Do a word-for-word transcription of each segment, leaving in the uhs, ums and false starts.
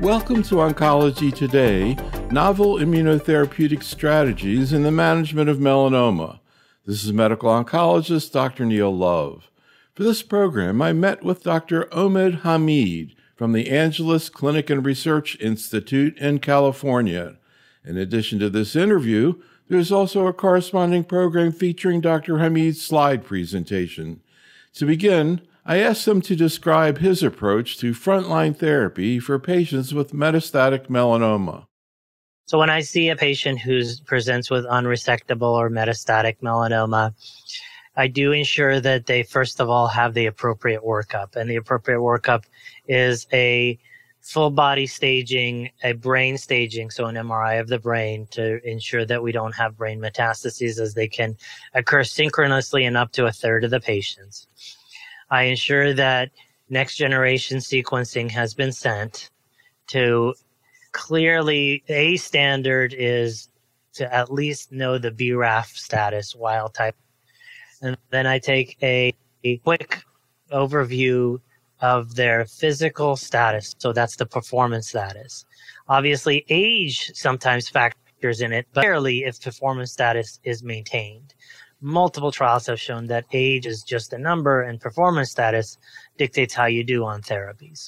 Welcome to Oncology Today, Novel Immunotherapeutic Strategies in the Management of Melanoma. This is medical oncologist Doctor Neil Love. For this program, I met with Doctor Omid Hamid from the Angeles Clinic and Research Institute in California. In addition to this interview, there's also a corresponding program featuring Doctor Hamid's slide presentation. To begin, I asked him to describe his approach to frontline therapy for patients with metastatic melanoma. So when I see a patient who presents with unresectable or metastatic melanoma, I do ensure that they first of all have the appropriate workup. And the appropriate workup is a full body staging, a brain staging, so an M R I of the brain to ensure that we don't have brain metastases, as they can occur synchronously in up to a third of the patients. I ensure that next generation sequencing has been sent to clearly, a standard is to at least know the B R A F status, wild type. And then I take a, a quick overview of their physical status. So that's the performance status. Obviously, age sometimes factors in it, but rarely if performance status is maintained. Multiple trials have shown that age is just a number and performance status dictates how you do on therapies.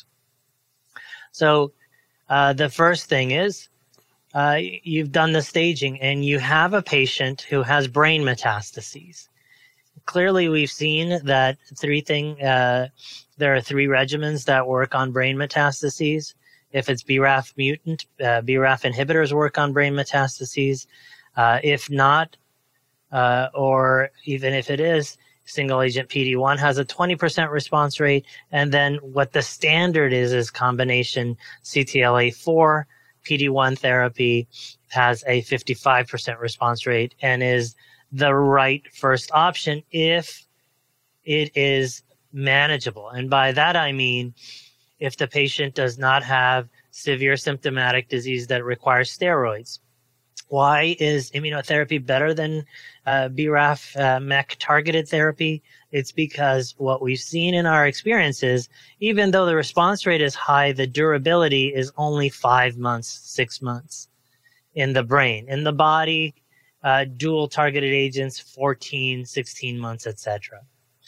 So uh, the first thing is uh, you've done the staging and you have a patient who has brain metastases. Clearly, we've seen that three thing, uh, there are three regimens that work on brain metastases. If it's B R A F mutant, uh, B R A F inhibitors work on brain metastases. Uh, if not, Uh, or even if it is, single agent P D one has a twenty percent response rate. And then what the standard is, is combination C T L A four P D one therapy has a fifty-five percent response rate and is the right first option if it is manageable. And by that, I mean, if the patient does not have severe symptomatic disease that requires steroids. Why is immunotherapy better than uh, B R A F uh, M E K targeted therapy? It's because what we've seen in our experiences, even though the response rate is high, the durability is only five months, six months in the brain. In the body, uh, dual targeted agents, fourteen, sixteen months, et cetera.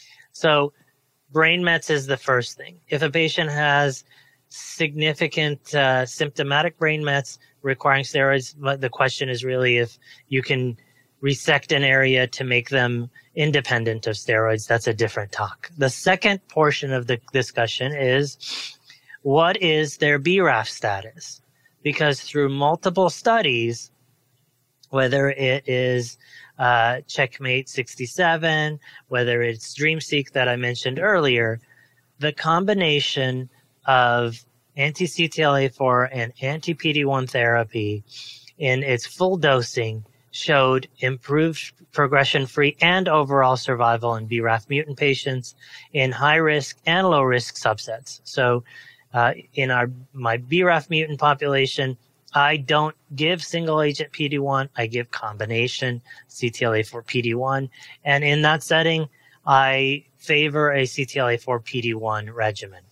So brain mets is the first thing. If a patient has significant uh, symptomatic brain mets requiring steroids, the question is really if you can resect an area to make them independent of steroids. That's a different talk. The second portion of the discussion is what is their B R A F status? Because through multiple studies, whether it is uh, Checkmate sixty-seven, whether it's DreamSeq that I mentioned earlier, the combination of anti-C T L A four and anti-P D one therapy in its full dosing showed improved progression-free and overall survival in B R A F mutant patients in high-risk and low-risk subsets. So uh, in our my B R A F mutant population, I don't give single-agent P D one. I give combination C T L A four P D one. And in that setting, I favor a C T L A four P D one regimen.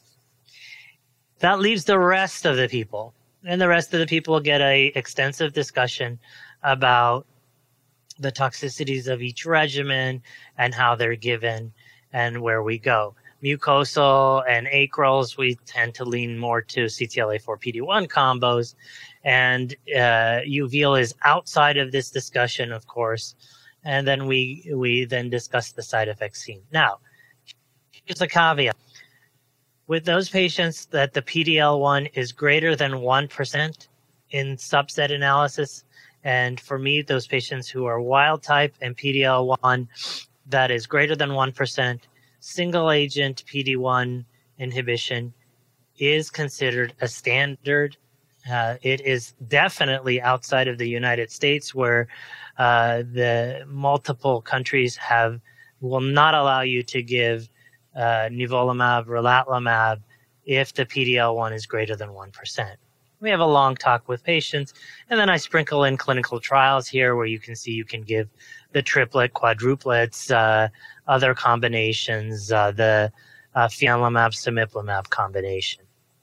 That leaves the rest of the people. And the rest of the people get a extensive discussion about the toxicities of each regimen and how they're given and where we go. Mucosal and acrals, we tend to lean more to C T L A four P D one combos. And uh, uveal is outside of this discussion, of course. And then we, we then discuss the side effects seen. Now, here's a caveat. With those patients that the P D L one is greater than one percent in subset analysis, and for me, those patients who are wild type and P D L one that is greater than one percent, single agent P D one inhibition is considered a standard. Uh, it is definitely outside of the United States, where uh, the multiple countries have will not allow you to give Uh, nivolumab, relatlimab, if the P D L one is greater than one percent. We have a long talk with patients, and then I sprinkle in clinical trials here where you can see you can give the triplet, quadruplets, uh, other combinations, uh, the uh, fianlimab, cemiplimab combination.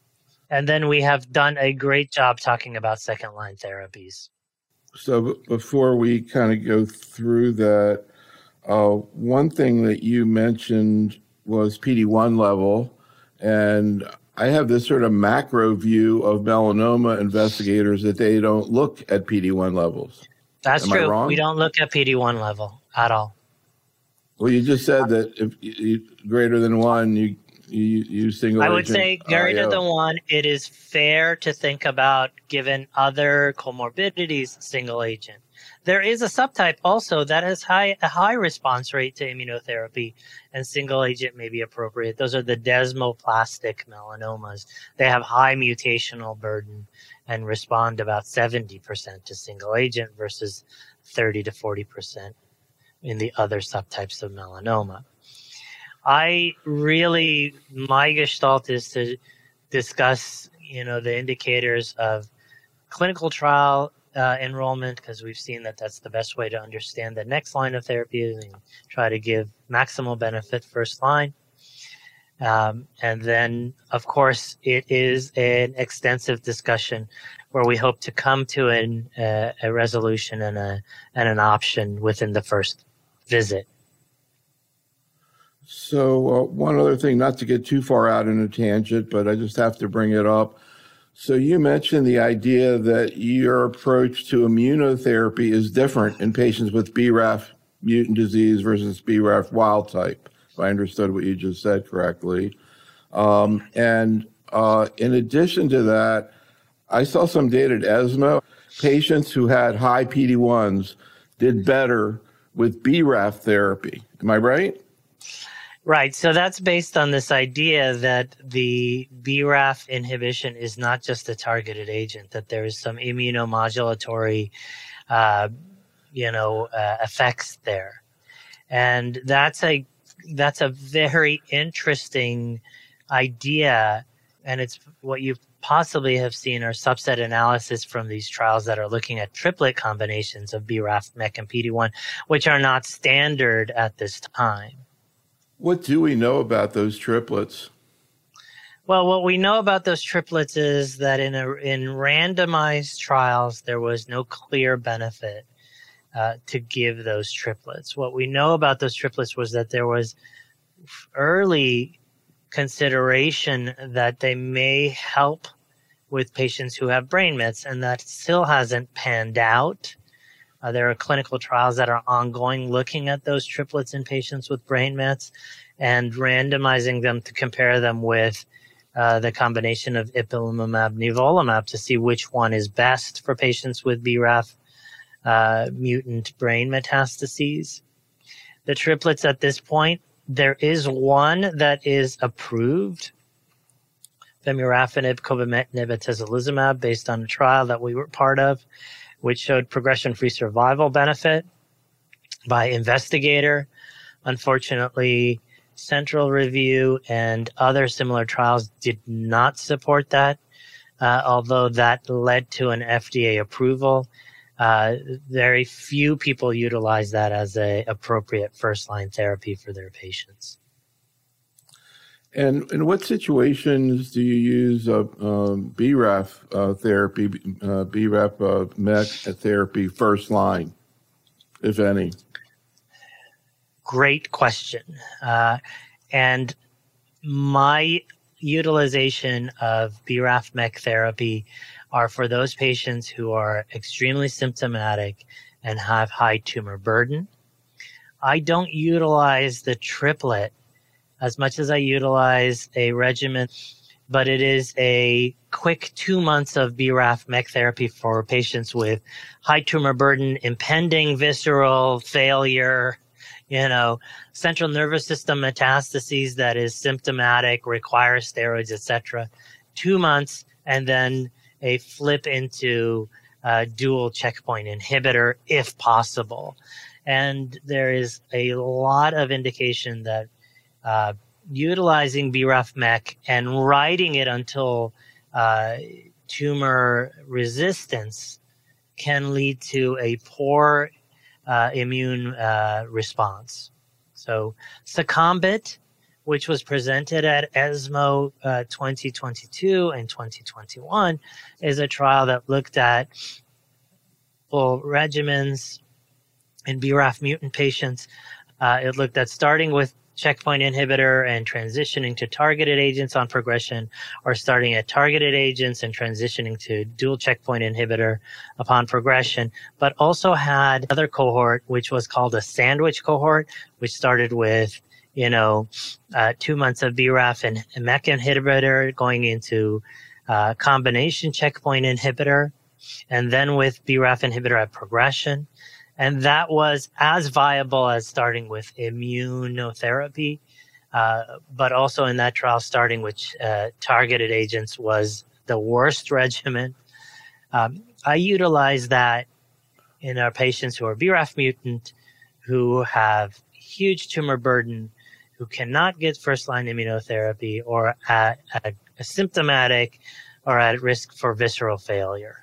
And then we have done a great job talking about second-line therapies. So b- before we kind of go through that, uh, one thing that you mentioned was P D one level. And I have this sort of macro view of melanoma investigators that they don't look at P D one levels. That's Am I true. wrong? We don't look at P D one level at all. Well, you just said that if you, you, greater than one, you you use single I would agent say greater I O. than one, it is fair to think about, given other comorbidities, single agent. There is a subtype also that has high, a high response rate to immunotherapy, and single agent may be appropriate. Those are the desmoplastic melanomas. They have high mutational burden and respond about seventy percent to single agent versus thirty to forty percent in the other subtypes of melanoma. I really, my gestalt is to discuss, you know, the indicators of clinical trial uh, enrollment, because we've seen that that's the best way to understand the next line of therapy and try to give maximal benefit first line. Um, and then, of course, it is an extensive discussion where we hope to come to an, uh, a resolution and, a, and an option within the first visit. So uh, one other thing, not to get too far out in a tangent, but I just have to bring it up. So you mentioned the idea that your approach to immunotherapy is different in patients with B R A F mutant disease versus B R A F wild type, if I understood what you just said correctly. Um, and uh, in addition to that, I saw some data at ESMO. Patients who had high P D ones did better with B R A F therapy. Am I right? Right. So that's based on this idea that the B R A F inhibition is not just a targeted agent, that there is some immunomodulatory, uh, you know, uh, effects there. And that's a, that's a very interesting idea. And it's what you possibly have seen are subset analysis from these trials that are looking at triplet combinations of B R A F, M E K, and P D one, which are not standard at this time. What do we know about those triplets? Well, what we know about those triplets is that in a, in randomized trials, there was no clear benefit uh, to give those triplets. What we know about those triplets was that there was early consideration that they may help with patients who have brain mets, and that still hasn't panned out. Uh, there are clinical trials that are ongoing looking at those triplets in patients with brain mets and randomizing them to compare them with uh, the combination of ipilimumab, nivolumab to see which one is best for patients with B R A F uh, mutant brain metastases. The triplets at this point, there is one that is approved, vemurafenib, cobimetinib, and atezolizumab, based on a trial that we were part of, which showed progression-free survival benefit by investigator. Unfortunately, central review and other similar trials did not support that, uh, although that led to an F D A approval. Uh, very few people utilize that as a appropriate first-line therapy for their patients. And in what situations do you use uh, um, B R A F uh, therapy, uh, B R A F uh, M E K therapy first line, if any? Great question. Uh, and my utilization of B R A F M E K therapy are for those patients who are extremely symptomatic and have high tumor burden. I don't utilize the triplet as much as I utilize a regimen, but it is a quick two months of B R A F M E K therapy for patients with high tumor burden, impending visceral failure, you know, central nervous system metastases that is symptomatic, requires steroids, et cetera. Two months, and then a flip into uh, dual checkpoint inhibitor if possible. And there is a lot of indication that Uh, utilizing B R A F M E K and riding it until uh, tumor resistance can lead to a poor uh, immune uh, response. So Secombit which was presented at ESMO uh, twenty twenty-two and twenty twenty-one, is a trial that looked at full regimens in B R A F mutant patients. Uh, it looked at starting with checkpoint inhibitor and transitioning to targeted agents on progression, or starting at targeted agents and transitioning to dual checkpoint inhibitor upon progression, but also had another cohort, which was called a sandwich cohort, which started with, you know, uh, two months of B R A F and M E K inhibitor going into uh, combination checkpoint inhibitor, and then with B R A F inhibitor at progression. And that was as viable as starting with immunotherapy, uh, but also in that trial, starting with uh, targeted agents was the worst regimen. Um, I utilize that in our patients who are B R A F mutant, who have huge tumor burden, who cannot get first-line immunotherapy, or at, at asymptomatic or at risk for visceral failure.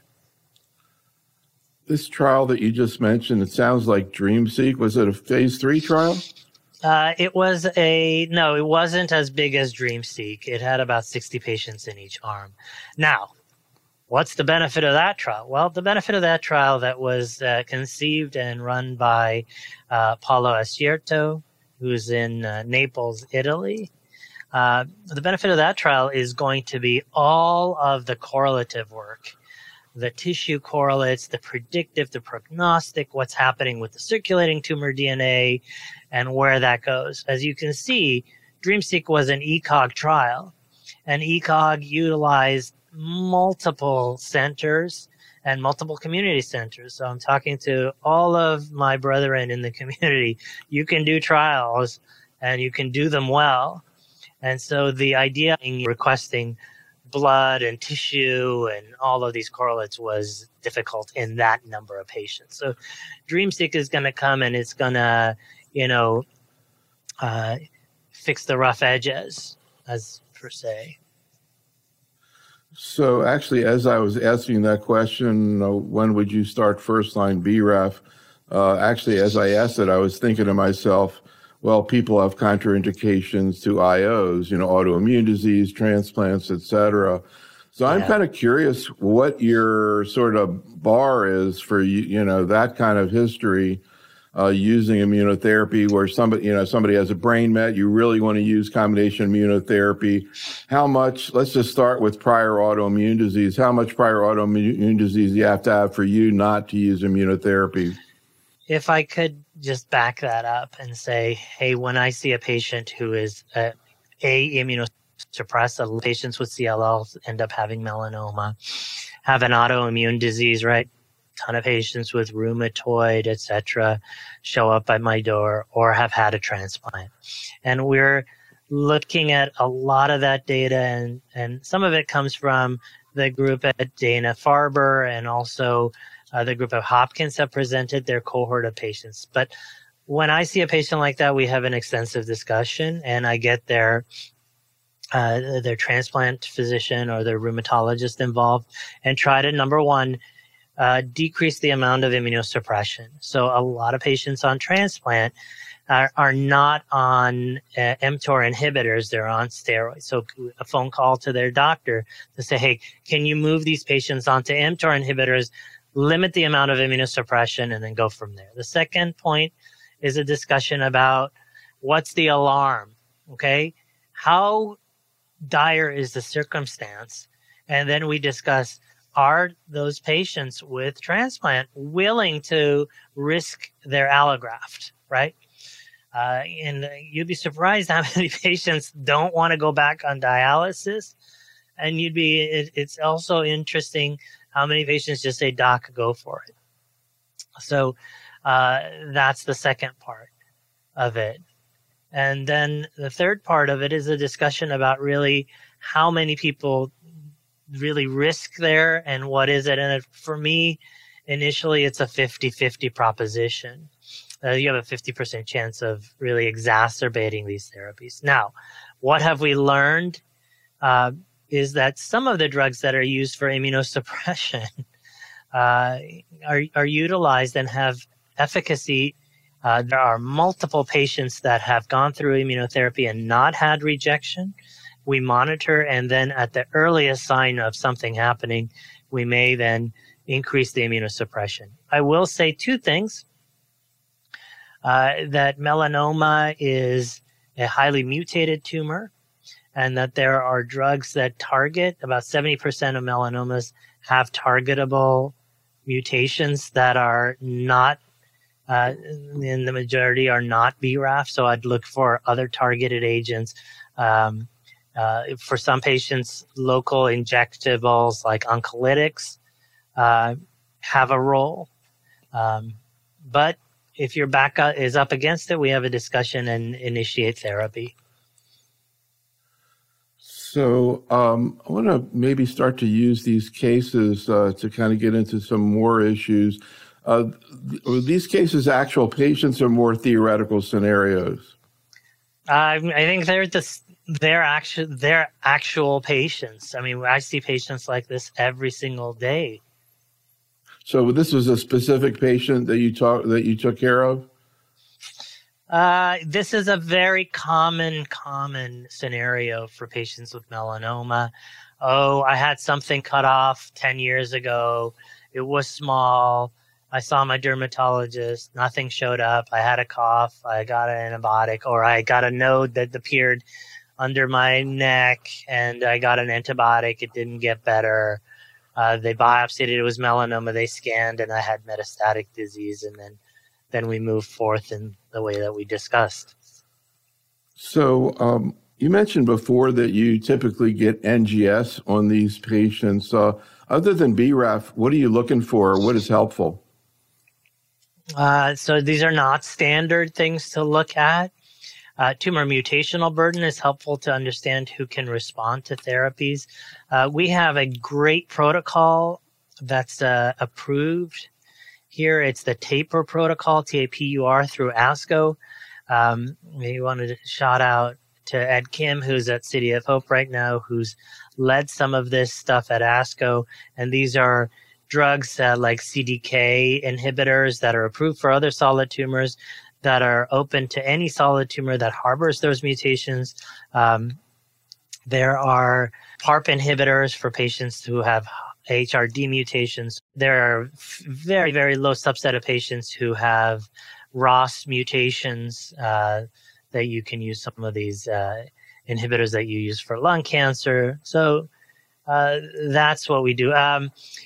This trial that you just mentioned, it sounds like DreamSeq. Was it a phase three trial? Uh, it was a, no, it wasn't as big as DreamSeq. It had about sixty patients in each arm. Now, what's the benefit of that trial? Well, the benefit of that trial that was uh, conceived and run by uh, Paolo Ascierto, who's in uh, Naples, Italy. Uh, the benefit of that trial is going to be all of the correlative work, the tissue correlates, the predictive, the prognostic, what's happening with the circulating tumor D N A, and where that goes. As you can see, DreamSeq was an E C O G trial, and E C O G utilized multiple centers and multiple community centers. So I'm talking to all of my brethren in the community. You can do trials, and you can do them well. And so the idea of requesting blood and tissue and all of these correlates was difficult in that number of patients. So DreamSeq is going to come and it's going to, you know, uh, fix the rough edges, as per se. So actually, as I was asking that question, uh, when would you start first-line B R A F? Uh, actually, as I asked it, I was thinking to myself, well, people have contraindications to I Os, you know, autoimmune disease, transplants, et cetera. So I'm yeah. kind of curious what your sort of bar is for, you, you know, that kind of history uh, using immunotherapy where somebody, you know, somebody has a brain met, you really want to use combination immunotherapy. How much, let's just start with prior autoimmune disease. How much prior autoimmune disease do you have to have for you not to use immunotherapy? If I could just back that up and say, hey, when I see a patient who is uh, a immunosuppressed, patients with C L L end up having melanoma, have an autoimmune disease, right? Ton of patients with rheumatoid, et cetera, show up at my door or have had a transplant. And we're looking at a lot of that data, and, and some of it comes from the group at Dana-Farber and also Uh, the group of Hopkins have presented their cohort of patients. But when I see a patient like that, we have an extensive discussion, and I get their uh, their transplant physician or their rheumatologist involved and try to, number one, uh, decrease the amount of immunosuppression. So a lot of patients on transplant are, are not on uh, mTOR inhibitors. They're on steroids. So a phone call to their doctor to say, hey, can you move these patients onto mTOR inhibitors, limit the amount of immunosuppression, and then go from there. The second point is a discussion about what's the alarm, okay? How dire is the circumstance? And then we discuss, are those patients with transplant willing to risk their allograft, right? Uh, and you'd be surprised how many patients don't want to go back on dialysis. And you'd be, it, it's also interesting how many patients just say, doc, go for it. So uh, that's the second part of it. And then the third part of it is a discussion about really how many people really risk there and what is it. And it, for me, initially, it's a fifty-fifty proposition. Uh, you have a fifty percent chance of really exacerbating these therapies. Now, what have we learned? Uh, is that some of the drugs that are used for immunosuppression uh, are, are utilized and have efficacy Uh, there are multiple patients that have gone through immunotherapy and not had rejection. We monitor, and then at the earliest sign of something happening, we may then increase the immunosuppression. I will say two things. Uh, that melanoma is a highly mutated tumor, and that there are drugs that target, about seventy percent of melanomas have targetable mutations that are not, uh, in the majority are not B R A F. So I'd look for other targeted agents. Um, uh, for some patients, local injectables like oncolytics uh, have a role. Um, but if your back is up against it, we have a discussion and initiate therapy. So um, I want to maybe start to use these cases uh, to kind of get into some more issues. Uh, th- are these cases actual patients or more theoretical scenarios? Uh, I think they're the, they're actual they're actual patients. I mean, I see patients like this every single day. So this was a specific patient that you talk that you took care of? Uh, this is a very common, common scenario for patients with melanoma. Oh, I had something cut off ten years ago. It was small. I saw my dermatologist. Nothing showed up. I had a cough. I got an antibiotic, or I got a node that appeared under my neck, and I got an antibiotic. It didn't get better. Uh, they biopsied it. It was melanoma. They scanned, and I had metastatic disease, and then then we moved forth in the way that we discussed. So um, you mentioned before that you typically get N G S on these patients. Uh, other than B R A F, what are you looking for? What is helpful? Uh, so these are not standard things to look at. Uh, tumor mutational burden is helpful to understand who can respond to therapies. Uh, we have a great protocol that's uh, approved here. It's the TAPUR protocol, T A P U R, through ASCO. Um, we wanted to shout out to Ed Kim, who's at City of Hope right now, who's led some of this stuff at ASCO. And these are drugs uh, like C D K inhibitors that are approved for other solid tumors, that are open to any solid tumor that harbors those mutations. Um, there are PARP inhibitors for patients who have H R D mutations. There are very, very low subset of patients who have R O S mutations uh, that you can use some of these uh, inhibitors that you use for lung cancer. So uh, that's what we do. Um,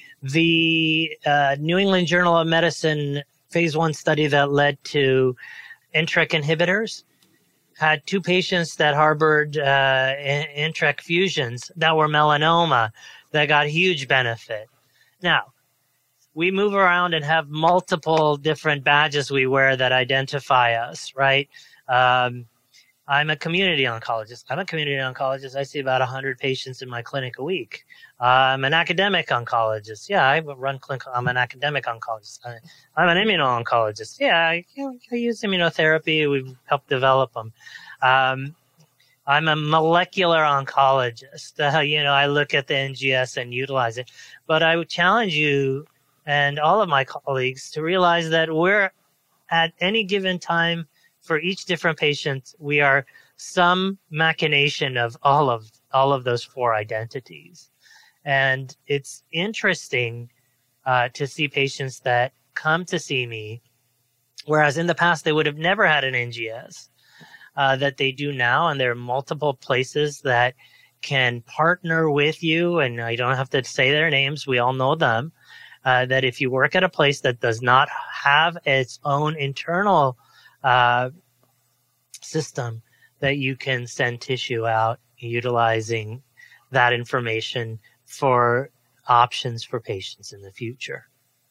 the uh, New England Journal of Medicine phase one study that led to N T R K inhibitors had two patients that harbored uh, N T R K fusions that were melanoma that got huge benefit. Now, we move around and have multiple different badges we wear that identify us, right? Um, I'm a community oncologist. I'm a community oncologist. I see about one hundred patients in my clinic a week. Uh, I'm an academic oncologist. Yeah, I run clinical. I'm an academic oncologist. I, I'm an immuno-oncologist. Yeah, I, you know, I use immunotherapy. We've helped develop them. Um, I'm a molecular oncologist. Uh, you know, I look at the N G S and utilize it. But I would challenge you and all of my colleagues to realize that we're at any given time, for each different patient, we are some machination of all of all of those four identities. And it's interesting uh, to see patients that come to see me, whereas in the past they would have never had an N G S, uh, that they do now. And there are multiple places that can partner with you, and I don't have to say their names. We all know them. Uh, that if you work at a place that does not have its own internal Uh, system, that you can send tissue out utilizing that information for options for patients in the future.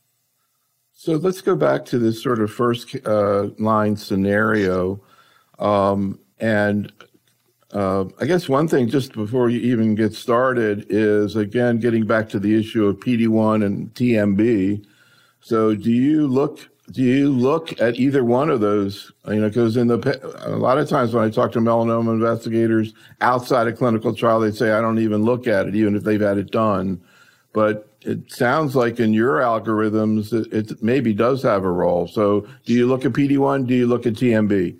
So let's go back to this sort of first uh, line scenario. Um, and uh, I guess one thing just before you even get started is, again, getting back to the issue of P D one and T M B. So do you look Do you look at either one of those? You know, because in the a lot of times when I talk to melanoma investigators outside a clinical trial, they say I don't even look at it, even if they've had it done. But it sounds like in your algorithms, it, it maybe does have a role. So do you look at P D one? Do you look at T M B?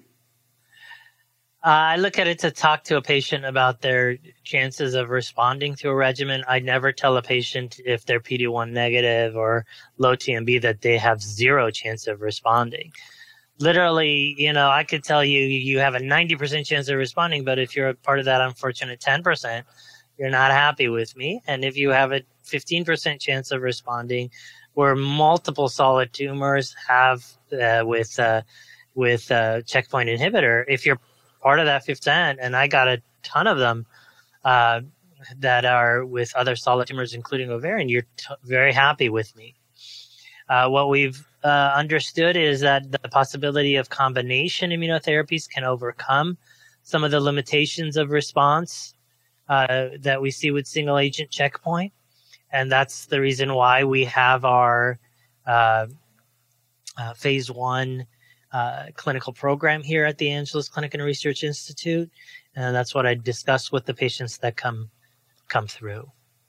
Uh, I look at it to talk to a patient about their chances of responding to a regimen. I never tell a patient if they're P D one negative or low T M B that they have zero chance of responding. Literally, you know, I could tell you you have a ninety percent chance of responding, but if you're a part of that unfortunate ten percent, you're not happy with me. And if you have a fifteen percent chance of responding, where multiple solid tumors have uh, with uh, with uh, checkpoint inhibitor, if you're part of that fifty percent, and I got a ton of them uh, that are with other solid tumors, including ovarian, you're t- very happy with me. Uh, what we've uh, understood is that the possibility of combination immunotherapies can overcome some of the limitations of response uh, that we see with single agent checkpoint. And that's the reason why we have our uh, uh, phase one uh, clinical program here at the Angeles Clinic and Research Institute. And that's what I discuss with the patients that come come through.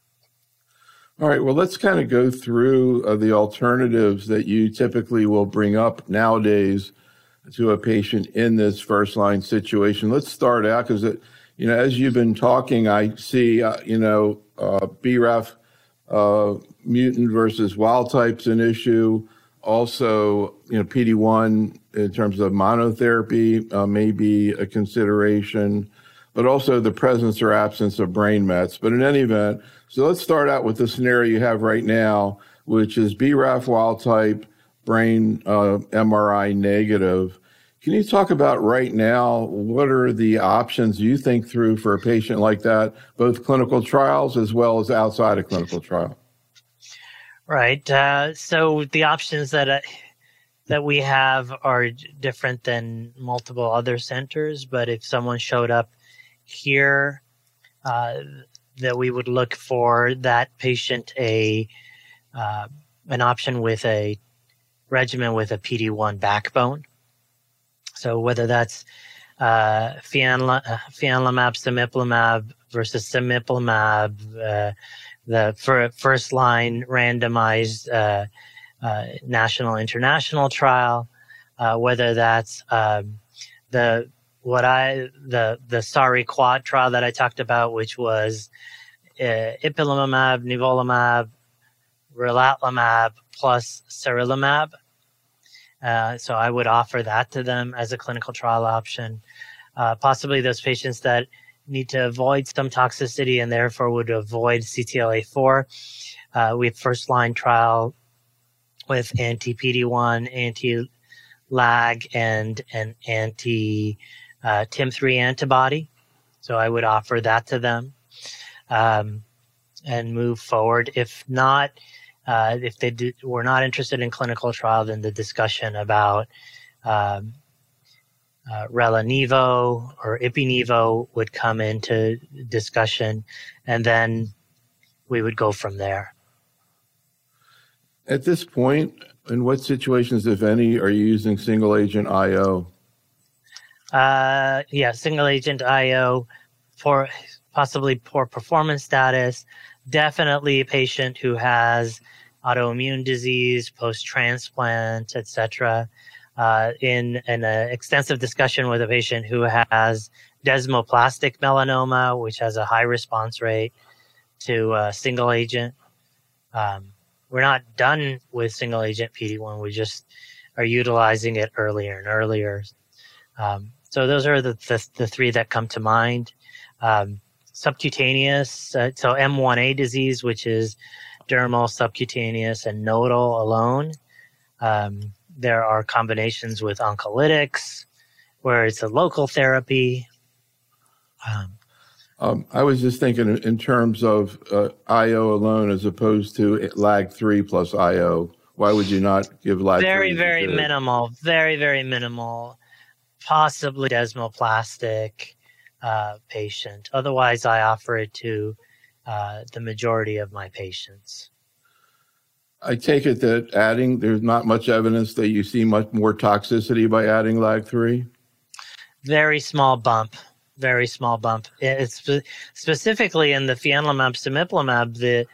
All right, well, let's kind of go through uh, the alternatives that you typically will bring up nowadays to a patient in this first-line situation. Let's start out because, you know, as you've been talking, I see, uh, you know, uh, B RAF uh, mutant versus wild type's an issue. Also, you know, P D one in terms of monotherapy uh, may be a consideration, but also the presence or absence of brain mets. But in any event, so let's start out with the scenario you have right now, which is B RAF wild type, brain uh, M R I negative. Can you talk about right now, what are the options you think through for a patient like that, both clinical trials as well as outside of clinical trial? Right. Uh, so the options that uh, that we have are different than multiple other centers, but if someone showed up here, uh, that we would look for that patient a uh, an option with a regimen with a P D one backbone. So whether that's uh, fianla, uh, fianlimab, cemiplimab versus cemiplimab, uh, the for first line randomized uh, uh, national international trial, uh, whether that's um, the what I the the SARI quad trial that I talked about, which was uh, ipilimumab, nivolumab, relatlimab plus sarilumab. Uh, so I would offer that to them as a clinical trial option. Uh, possibly those patients that need to avoid some toxicity and therefore would avoid C T L A four. Uh, we have first line trial with anti-P D one, anti-lag, and an anti uh, T I M three antibody. So I would offer that to them um, and move forward. If not, uh, if they do, were not interested in clinical trial, then the discussion about um, Uh, Rela-Nivo or Ipi-Nivo would come into discussion, and then we would go from there. At this point, in what situations, if any, are you using single-agent I O? Uh, yeah, single-agent I O for possibly poor performance status, definitely a patient who has autoimmune disease, post-transplant, et cetera. Uh, in an uh, extensive discussion with a patient who has desmoplastic melanoma, which has a high response rate to uh, single agent. Um, we're not done with single agent P D one. We just are utilizing it earlier and earlier. Um, so those are the, the, the three that come to mind. Um, subcutaneous, uh, so M one A disease, which is dermal, subcutaneous, and nodal alone. Um, There are combinations with oncolytics where it's a local therapy. Um, um, I was just thinking in terms of uh, I O alone as opposed to L A G three plus I O. Why would you not give L A G three? Very, very minimal. Very, very minimal. Possibly desmoplastic uh, patient. Otherwise, I offer it to uh, the majority of my patients. I take it that adding, there's not much evidence that you see much more toxicity by adding L A G three? Very small bump. Very small bump. It's spe- specifically in the fianlimab, cemiplimab, the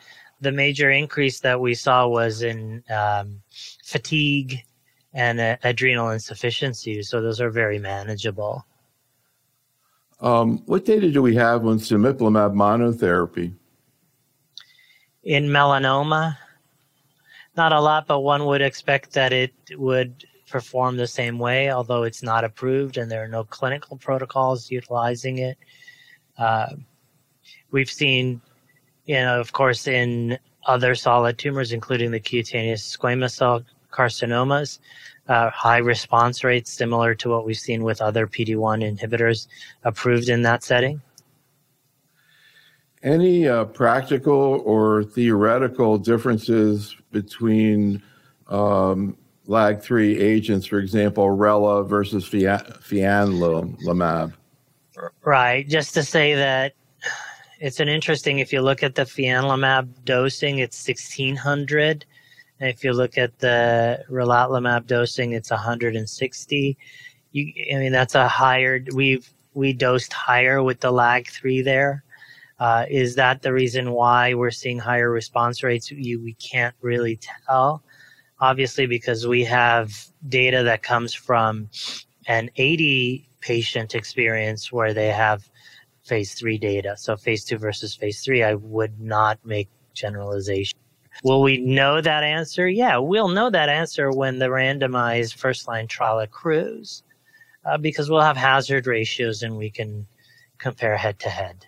the major increase that we saw was in um, fatigue and uh, adrenal insufficiency. So those are very manageable. Um, what data do we have on cemiplimab monotherapy? In melanoma, not a lot, but one would expect that it would perform the same way, although it's not approved and there are no clinical protocols utilizing it. Uh, we've seen, you know, of course, in other solid tumors, including the cutaneous squamous cell carcinomas, uh, high response rates similar to what we've seen with other P D one inhibitors approved in that setting. Any uh, practical or theoretical differences between um, L A G three agents, for example, Rela versus fianlimab? Right. Just to say that it's an interesting, if you look at the fianlimab dosing, it's sixteen hundred. And if you look at the relatlimab dosing, it's one hundred sixty. You, I mean, that's a higher, we've, we dosed higher with the L A G three there. Uh, is that the reason why we're seeing higher response rates? You, we can't really tell, obviously, because we have data that comes from an eighty patient experience where they have phase three data. So phase two versus phase three, I would not make generalization. Will we know that answer? Yeah, we'll know that answer when the randomized first-line trial accrues, uh, because we'll have hazard ratios and we can compare head-to-head.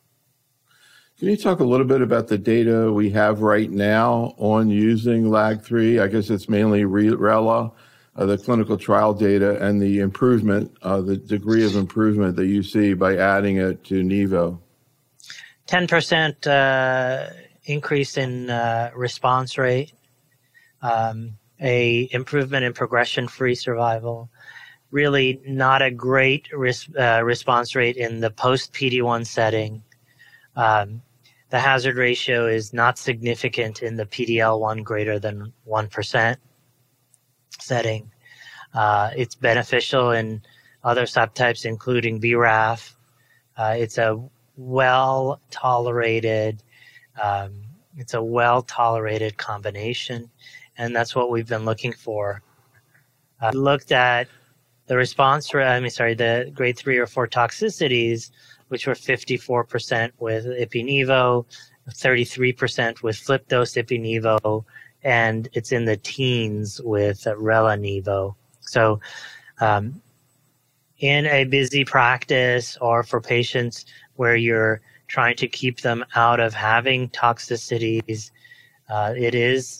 Can you talk a little bit about the data we have right now on using L A G three? I guess it's mainly Rela, uh, the clinical trial data, and the improvement, uh, the degree of improvement that you see by adding it to Nivo. ten percent uh, increase in uh, response rate, um, a improvement in progression-free survival, really not a great res- uh, response rate in the post-P D one setting. Um, the hazard ratio is not significant in the P D L one greater than one percent setting. Uh, it's beneficial in other subtypes, including B R A F. Uh, it's a well-tolerated, um, it's a well-tolerated combination, and that's what we've been looking for. I uh, looked at the response rate, I mean, sorry, the grade three or four toxicities, which were fifty-four percent with Ipi-Nivo, thirty-three percent with flip-dose Ipi-Nivo, and it's in the teens with uh, Rela-Nivo. So um, in a busy practice or for patients where you're trying to keep them out of having toxicities, uh, it is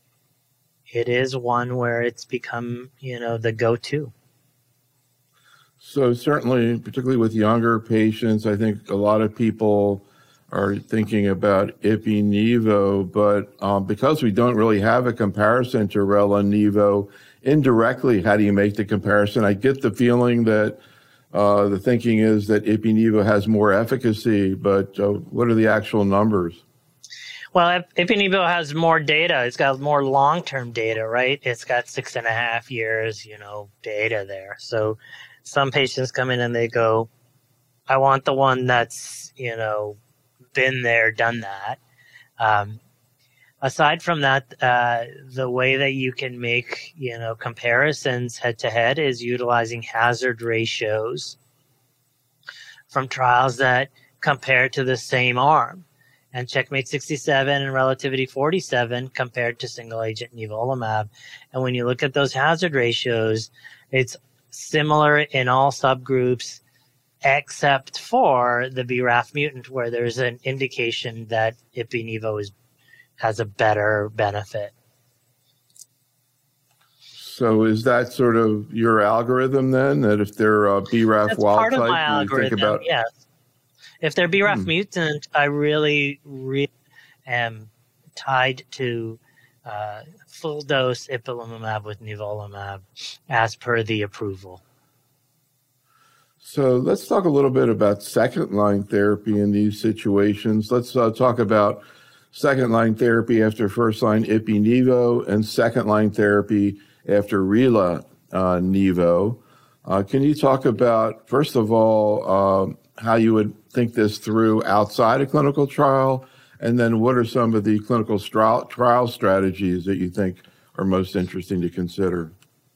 it is one where it's become, you know, the go-to. So certainly, particularly with younger patients, I think a lot of people are thinking about Ipi-Nivo, but um, because we don't really have a comparison to Rela-Nivo, indirectly, how do you make the comparison? I get the feeling that uh, the thinking is that Ipi-Nivo has more efficacy, but uh, what are the actual numbers? Well, Ipi-Nivo has more data. It's got more long-term data, right? It's got six and a half years, you know, data there. So some patients come in and they go, I want the one that's, you know, been there, done that. Um, aside from that, uh, the way that you can make, you know, comparisons head to head is utilizing hazard ratios from trials that compare to the same arm. And Checkmate sixty-seven and Relativity forty-seven compared to single agent nivolumab. And when you look at those hazard ratios, it's similar in all subgroups except for the B R A F mutant, where there's an indication that Ipi-Nivo is, has a better benefit. So is that sort of your algorithm then, that if they're uh, B R A F That's wild part type, of my you algorithm, think about? Yes. If they're B R A F Hmm. mutant, I really, really am tied to uh, full dose ipilimumab with nivolumab as per the approval. So let's talk a little bit about second-line therapy in these situations. Let's uh, talk about second-line therapy after first-line Ipi-Nivo and second-line therapy after Rela-Nivo. Uh, can you talk about, first of all, uh, how you would think this through outside a clinical trial, And then what are some of the clinical trial, trial strategies that you think are most interesting to consider?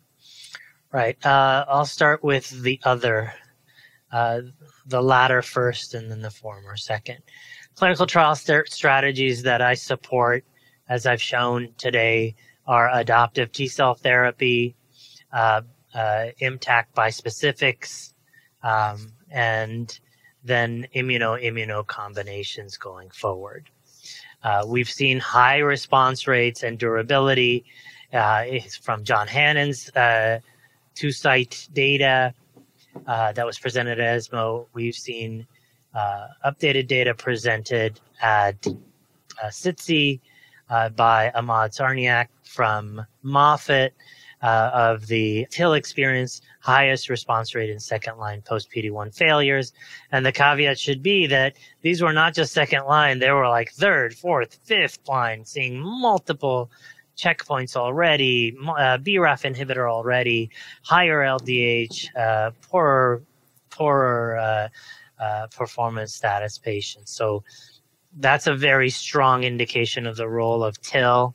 Right. Uh, I'll start with the other, uh, the latter first and then the former second. Clinical trial st- strategies that I support, as I've shown today, are adoptive T-cell therapy, uh, uh, ImmTAC bispecifics, um, and then immuno-immuno combinations going forward. Uh, we've seen high response rates and durability uh, from John Hannon's uh, two-site data uh, that was presented at ESMO. We've seen uh, updated data presented at uh, SITC uh, by Ahmad Sarniak from Moffitt uh, of the TIL experience, highest response rate in second-line post-P D one failures. And the caveat should be that these were not just second-line, they were like third, fourth, fifth line, seeing multiple checkpoints already, uh, B RAF inhibitor already, higher L D H, uh, poorer, poorer uh, uh, performance status patients. So that's a very strong indication of the role of TIL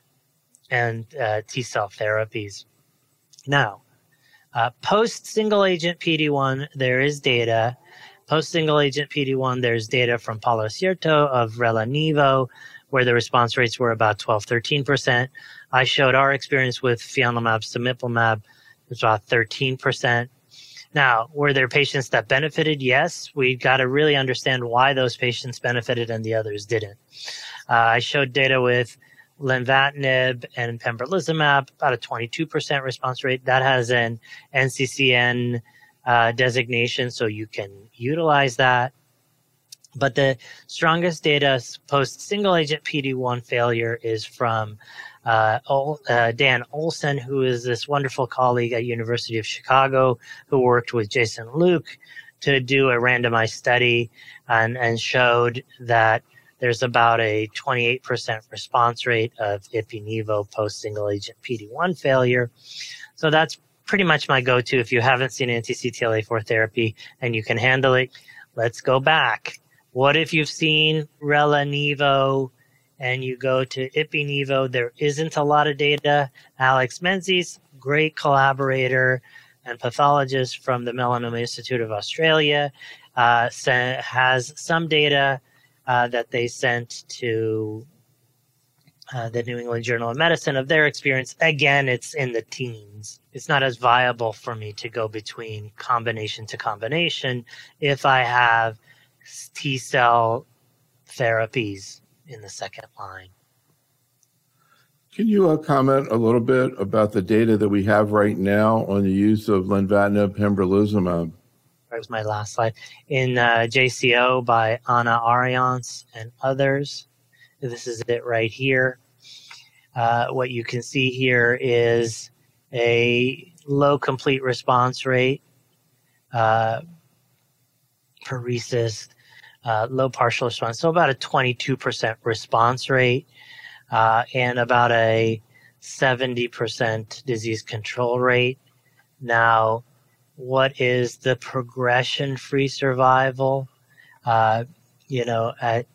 and uh, T-cell therapies. Now, uh, post single agent P D one, there is data. Post single agent P D one, there's data from Palo Cierto of Rela-Nivo, where the response rates were about twelve, thirteen percent. I showed our experience with fianlimab, cemiplimab, which was about thirteen percent. Now, were there patients that benefited? Yes. We got to really understand why those patients benefited and the others didn't. Uh, I showed data with lenvatinib and pembrolizumab, about a twenty-two percent response rate. That has an N C C N uh, designation, so you can utilize that. But the strongest data post single agent P D one failure is from uh, uh, Dan Olson, who is this wonderful colleague at University of Chicago who worked with Jason Luke to do a randomized study and, and showed that there's about a twenty-eight percent response rate of ipi-nivo post single agent P D one failure. So that's pretty much my go-to if you haven't seen anti C T L A four therapy and you can handle it. Let's go back. What if you've seen Rela-Nivo and you go to ipi-nivo? There isn't a lot of data. Alex Menzies, great collaborator and pathologist from the Melanoma Institute of Australia, uh, has some data uh, that they sent to uh, the New England Journal of Medicine of their experience. Again, it's in the teens. It's not as viable for me to go between combination to combination if I have T-cell therapies in the second line. Can you uh, comment a little bit about the data that we have right now on the use of lenvatinib pembrolizumab? There's my last slide. In uh, J C O by Anna Arians and others. This is it right here. Uh, what you can see here is a low complete response rate, uh, per RECIST, uh, low partial response, so about a twenty-two percent response rate, uh, and about a seventy percent disease control rate. Now, what is the progression-free survival? Uh, you know, at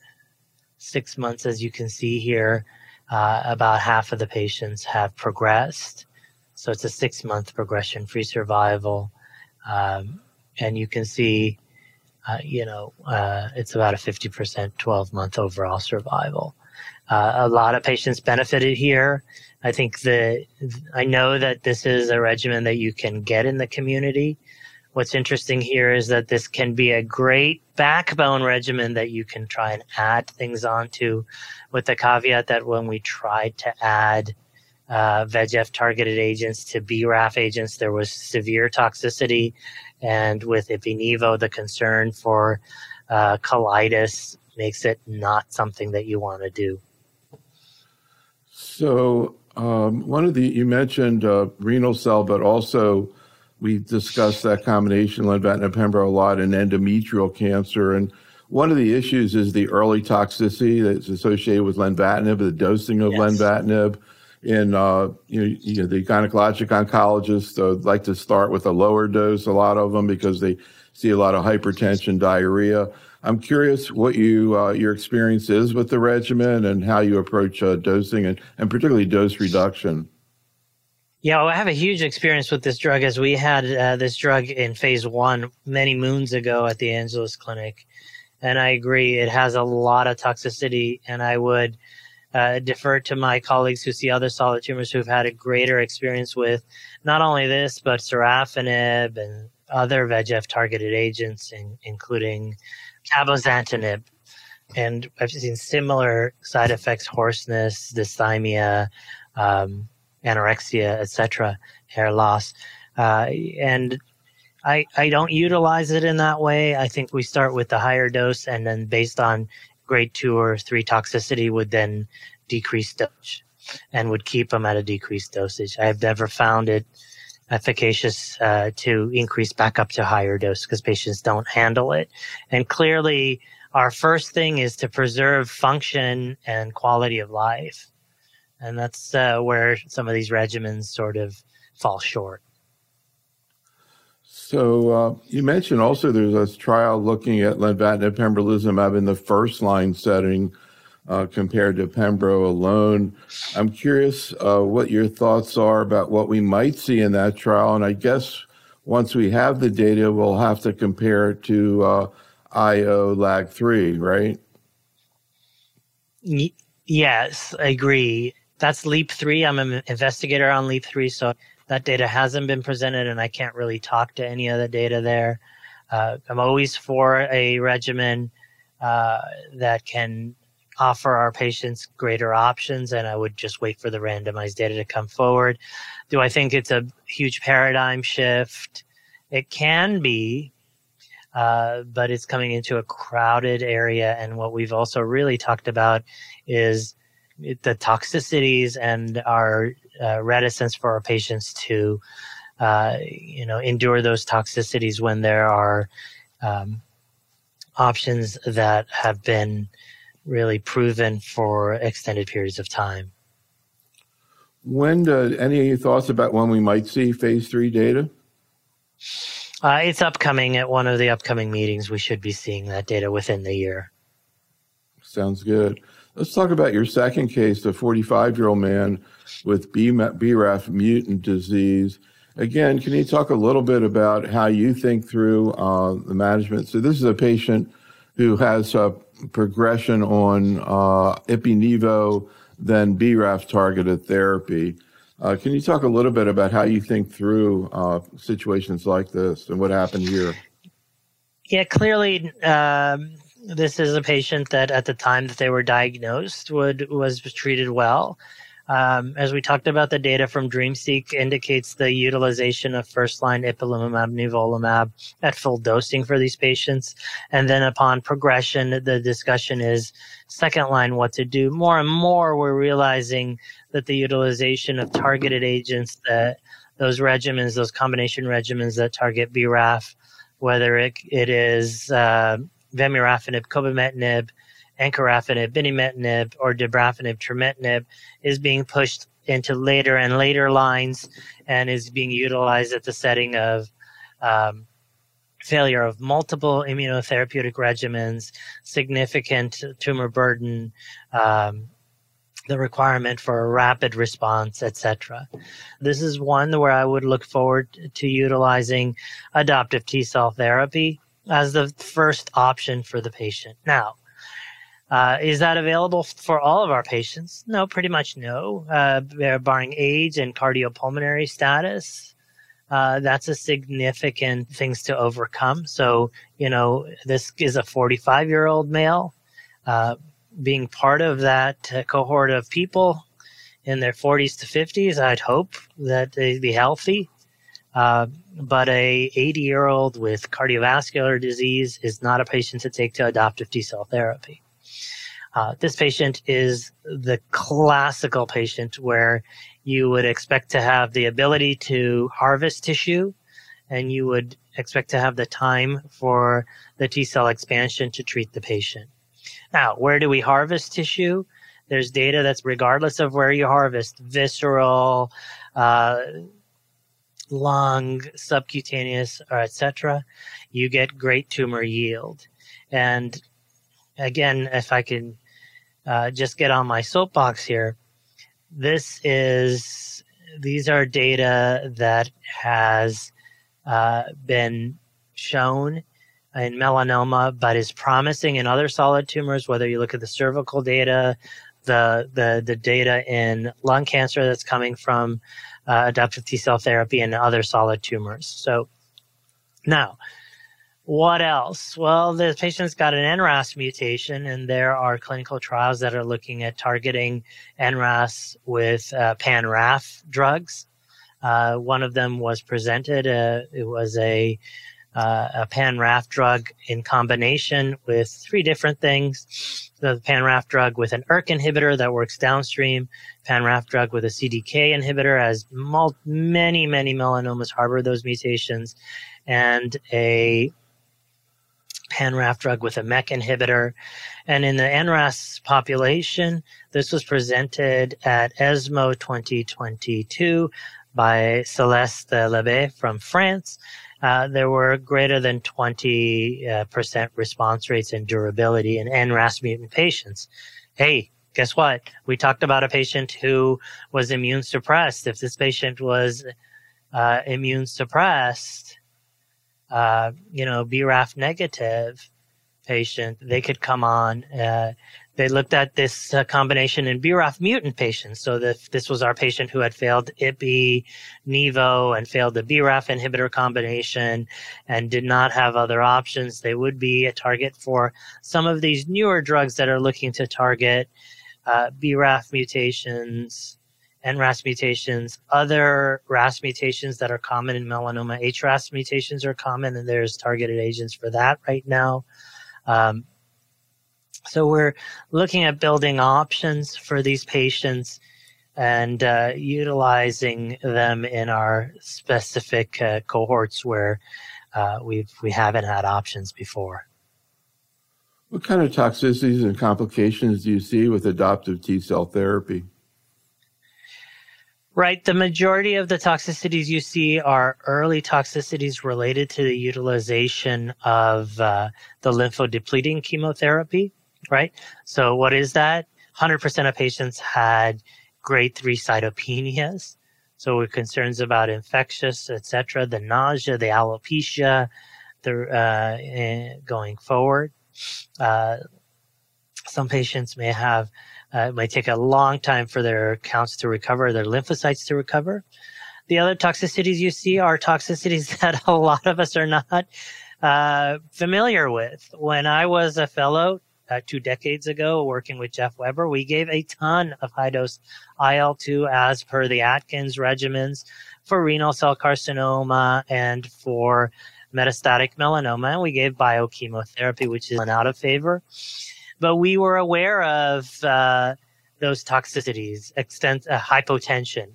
six months, as you can see here, uh, about half of the patients have progressed. So it's a six-month progression-free survival. Um, and you can see Uh, you know, uh, it's about a fifty percent twelve-month overall survival. Uh, a lot of patients benefited here. I think that I know that this is a regimen that you can get in the community. What's interesting here is that this can be a great backbone regimen that you can try and add things onto, with the caveat that when we tried to add uh, V E G F-targeted agents to B RAF agents, there was severe toxicity. And with ipi-nivo, the concern for uh, colitis makes it not something that you want to do. So um, one of the, you mentioned uh, renal cell, but also we discussed that combination, lenvatinib pembro, a lot in endometrial cancer. And one of the issues is the early toxicity that's associated with lenvatinib, the dosing of yes. lenvatinib. In uh, you know, you know, the gynecologic oncologists uh, like to start with a lower dose, a lot of them, because they see a lot of hypertension, diarrhea. I'm curious what you uh, your experience is with the regimen and how you approach uh, dosing and, and particularly dose reduction. Yeah, well, I have a huge experience with this drug, as we had uh, this drug in phase one many moons ago at the Angeles Clinic. And I agree, it has a lot of toxicity, and I would uh, defer to my colleagues who see other solid tumors who've had a greater experience with not only this, but sorafenib and other V E G F-targeted agents, in, including cabozantinib. And I've seen similar side effects: hoarseness, dysthymia, um, anorexia, et cetera, hair loss. Uh, and I, I don't utilize it in that way. I think we start with the higher dose, and then based on grade two or three toxicity would then decrease dosage and would keep them at a decreased dosage. I have never found it efficacious uh, to increase back up to higher dose because patients don't handle it. And clearly, our first thing is to preserve function and quality of life. And that's uh, where some of these regimens sort of fall short. So uh, you mentioned also there's a trial looking at lenvatinib pembrolizumab in the first line setting uh, compared to pembro alone. I'm curious uh, what your thoughts are about what we might see in that trial. And I guess once we have the data, we'll have to compare it to uh, I O L A G three, right? Y- yes, I agree. That's LEAP three. I'm an investigator on LEAP three, so that data hasn't been presented, and I can't really talk to any of the data there. Uh, I'm always for a regimen uh, that can offer our patients greater options, and I would just wait for the randomized data to come forward. Do I think it's a huge paradigm shift? It can be, uh, but it's coming into a crowded area, and what we've also really talked about is the toxicities and our uh, reticence for our patients to, uh, you know, endure those toxicities when there are um, options that have been really proven for extended periods of time. When do, any thoughts about when we might see phase three data? Uh, it's upcoming at one of the upcoming meetings. We should be seeing that data within the year. Sounds good. Let's talk about your second case, the forty-five-year-old man with B R A F mutant disease. Again, can you talk a little bit about how you think through uh, the management? So this is a patient who has a progression on uh, ipi-nivo, then B R A F-targeted therapy. Uh, can you talk a little bit about how you think through uh, situations like this and what happened here? Yeah, clearly, um, this is a patient that at the time that they were diagnosed would was treated well. Um, as we talked about, the data from DreamSeq indicates the utilization of first-line ipilimumab, nivolumab at full dosing for these patients. And then upon progression, the discussion is second-line what to do. More and more, we're realizing that the utilization of targeted agents, that those regimens, those combination regimens that target B R A F, whether it, it is uh, vemurafenib, cobimetinib, encorafenib, binimetinib, or dabrafenib, trametinib, is being pushed into later and later lines and is being utilized at the setting of um, failure of multiple immunotherapeutic regimens, significant tumor burden, um, the requirement for a rapid response, et cetera. This is one where I would look forward to utilizing adoptive T-cell therapy as the first option for the patient. Now, Uh, is that available for all of our patients? No, pretty much no. Uh, barring age and cardiopulmonary status, uh, that's a significant things to overcome. So, you know, this is a forty-five-year-old male. Uh, being part of that uh, cohort of people in their forties to fifties, I'd hope that they'd be healthy. Uh, but a eighty-year-old with cardiovascular disease is not a patient to take to adoptive T-cell therapy. Uh, this patient is the classical patient where you would expect to have the ability to harvest tissue, and you would expect to have the time for the T-cell expansion to treat the patient. Now, where do we harvest tissue? There's data that's regardless of where you harvest, visceral, uh, lung, subcutaneous, or et cetera, you get great tumor yield. And again, if I can uh, just get on my soapbox here, this is these are data that has uh, been shown in melanoma, but is promising in other solid tumors. Whether you look at the cervical data, the the the data in lung cancer that's coming from uh, adaptive T cell therapy, and other solid tumors. So now, what else? Well, the patient's got an N R A S mutation, and there are clinical trials that are looking at targeting N R A S with uh, pan-R A F drugs. Uh, one of them was presented. Uh, it was a, uh, a pan-R A F drug in combination with three different things. The pan-R A F drug with an E R K inhibitor that works downstream, pan-R A F drug with a C D K inhibitor, as mul- many, many melanomas harbor those mutations, and a pan-R A F drug with a M E K inhibitor. And in the N R A S population, this was presented at ESMO twenty twenty-two by Celeste Lebet from France. Uh, there were greater than twenty percent response rates and durability in N R A S mutant patients. Hey, guess what? We talked about a patient who was immune suppressed. If this patient was uh, immune suppressed, uh, you know, B R A F negative patient, they could come on. Uh, they looked at this uh, combination in B R A F mutant patients. So that this was our patient who had failed I P I, Nivo, and failed the B R A F inhibitor combination and did not have other options. They would be a target for some of these newer drugs that are looking to target uh, B R A F mutations, N R A S mutations, other R A S mutations that are common in melanoma. H R A S mutations are common, and there's targeted agents for that right now. Um, so we're looking at building options for these patients and uh, utilizing them in our specific uh, cohorts where uh, we've we haven't had options before. What kind of toxicities and complications do you see with adoptive T cell therapy? Right. The majority of the toxicities you see are early toxicities related to the utilization of uh, the lymphodepleting chemotherapy, right? So what is that? one hundred percent of patients had grade three cytopenias. So we're concerns about infectious, et cetera, the nausea, the alopecia, the uh, going forward. Uh, some patients may have Uh, it might take a long time for their counts to recover, their lymphocytes to recover. The other toxicities you see are toxicities that a lot of us are not uh, familiar with. When I was a fellow uh, two decades ago working with Jeff Weber, we gave a ton of high-dose I L two as per the Atkins regimens for renal cell carcinoma and for metastatic melanoma. And we gave biochemotherapy, which is out of favor. But we were aware of uh, those toxicities, extent, uh, hypotension,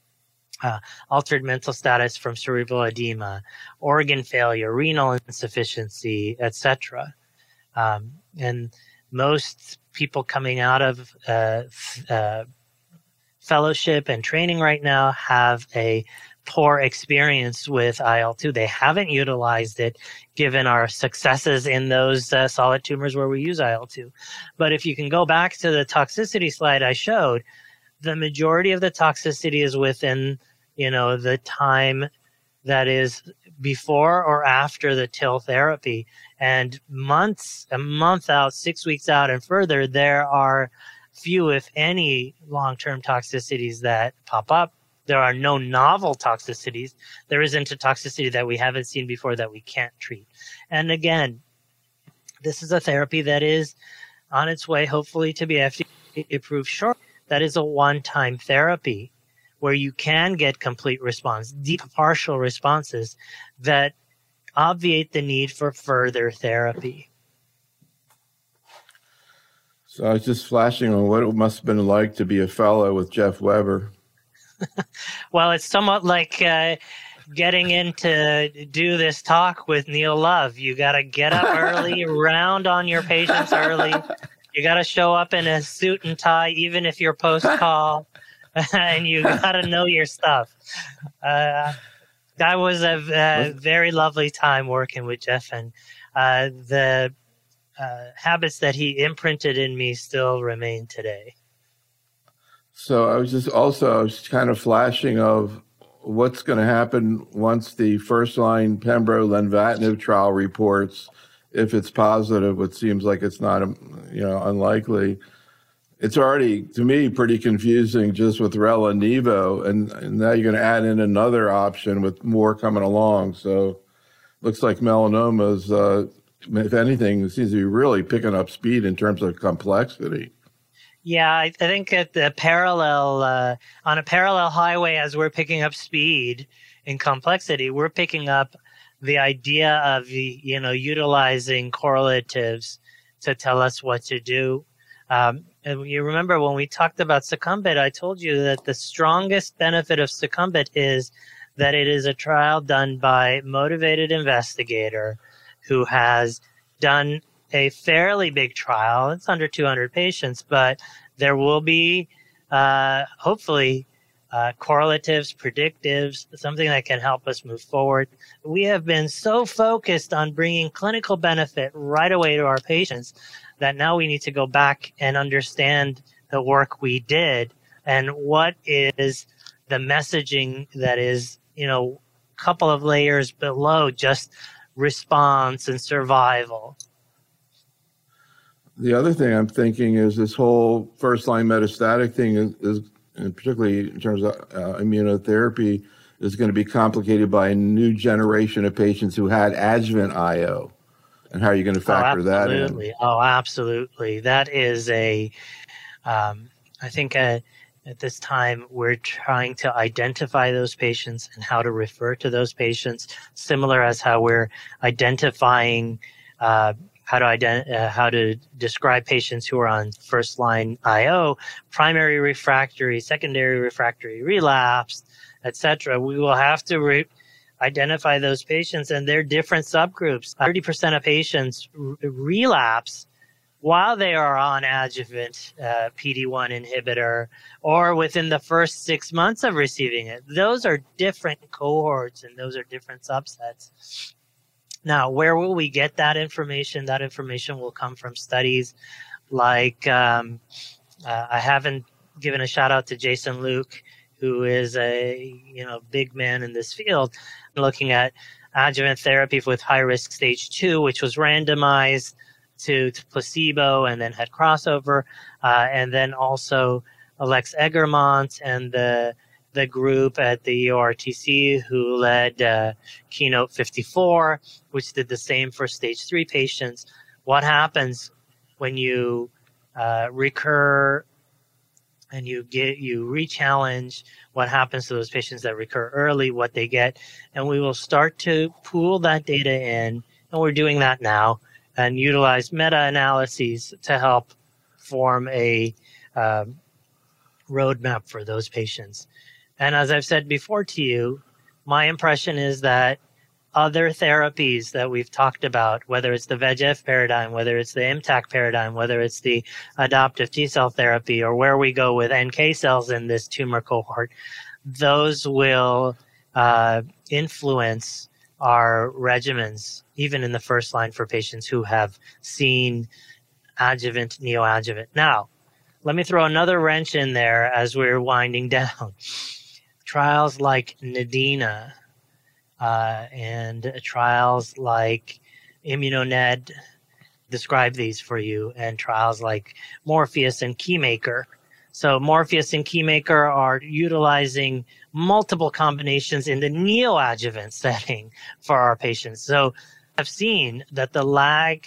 uh, altered mental status from cerebral edema, organ failure, renal insufficiency, et cetera. Um, and most people coming out of uh, f- uh, fellowship and training right now have a poor experience with I L two. They haven't utilized it given our successes in those uh, solid tumors where we use I L two. But if you can go back to the toxicity slide I showed, the majority of the toxicity is within, you know, the time that is before or after the T I L therapy. And months, a month out, six weeks out and further, there are few, if any, long-term toxicities that pop up. There are no novel toxicities. There isn't a toxicity that we haven't seen before that we can't treat. And again, this is a therapy that is on its way, hopefully, to be F D A approved shortly. That is a one-time therapy where you can get complete response, deep partial responses that obviate the need for further therapy. So I was just flashing on what it must have been like to be a fellow with Jeff Weber. Well, it's somewhat like uh, getting in to do this talk with Neil Love. You got to get up early, round on your patients early. You got to show up in a suit and tie, even if you're post-call, and you got to know your stuff. Uh, that was a, a very lovely time working with Jeff, and uh, the uh, habits that he imprinted in me still remain today. So I was just also I was kind of flashing of what's going to happen once the first-line Pembro lenvatinib trial reports. If it's positive, which seems like it's not, you know, unlikely. It's already, to me, pretty confusing just with Rela-Nivo, and, and now you're going to add in another option with more coming along. So looks like melanoma's, uh, if anything, seems to be really picking up speed in terms of complexity. Yeah, I, I think at the parallel, uh, on a parallel highway, as we're picking up speed in complexity, we're picking up the idea of, you know, utilizing correlatives to tell us what to do. Um, and you remember when we talked about Succumbit, I told you that the strongest benefit of Succumbit is that it is a trial done by a motivated investigator who has done a fairly big trial. It's under two hundred patients, but there will be, uh, hopefully, uh, correlatives, predictives, something that can help us move forward. We have been so focused on bringing clinical benefit right away to our patients that now we need to go back and understand the work we did and what is the messaging that is, you know, a couple of layers below just response and survival. The other thing I'm thinking is this whole first-line metastatic thing is, is and particularly in terms of uh, immunotherapy, is going to be complicated by a new generation of patients who had adjuvant I O. And how are you going to factor oh, that in? Absolutely. Oh, absolutely. That is a, um, I think uh, at this time we're trying to identify those patients and how to refer to those patients, similar as how we're identifying uh, how to ident- uh, how to describe patients who are on first-line I O, primary refractory, secondary refractory, relapsed, et cetera. We will have to re- identify those patients and their different subgroups. thirty percent of patients r- relapse while they are on adjuvant uh, P D one inhibitor or within the first six months of receiving it. Those are different cohorts and those are different subsets. Now, where will we get that information? That information will come from studies like, um, uh, I haven't given a shout out to Jason Luke, who is a, you know, big man in this field, looking at adjuvant therapy with high risk stage two, which was randomized to, to placebo and then had crossover. Uh, and then also Alex Egermont and the the group at the E O R T C who led uh, Keynote fifty-four, which did the same for stage three patients. What happens when you uh, recur and you get you re-challenge? What happens to those patients that recur early, what they get? And we will start to pool that data in, and we're doing that now, and utilize meta-analyses to help form a um, roadmap for those patients. And as I've said before to you, my impression is that other therapies that we've talked about, whether it's the V E G F paradigm, whether it's the M TAC paradigm, whether it's the adoptive T-cell therapy, or where we go with N K cells in this tumor cohort, those will uh, influence our regimens, even in the first line for patients who have seen adjuvant, neoadjuvant. Now, let me throw another wrench in there as we're winding down. Trials like NADINA uh, and trials like ImmunoNed describe these for you, and trials like Morpheus and Keymaker. So Morpheus and Keymaker are utilizing multiple combinations in the neoadjuvant setting for our patients. So I've seen that the lag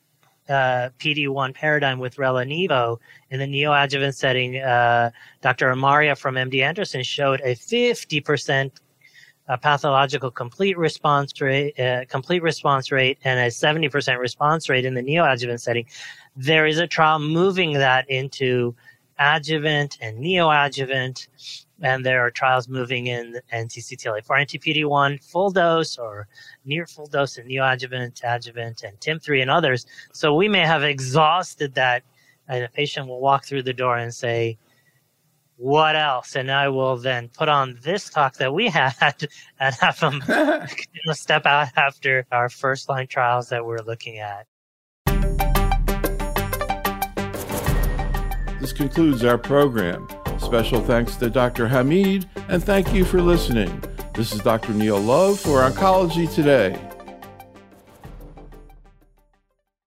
Uh, P D one paradigm with Rela-Nivo in the neoadjuvant setting, uh, Doctor Amaria from M D Anderson showed a fifty percent uh, pathological complete response rate, uh, complete response rate, and a seventy percent response rate in the neoadjuvant setting. There is a trial moving that into adjuvant and neoadjuvant, and there are trials moving in anti C T L A four, anti P D one, full dose or near full dose in neoadjuvant, adjuvant, and T I M three and others. So we may have exhausted that, and a patient will walk through the door and say, what else? And I will then put on this talk that we had and have them step out after our first line trials that we're looking at. This concludes our program. Special thanks to Doctor Hamid, and thank you for listening. This is Doctor Neil Love for Oncology Today.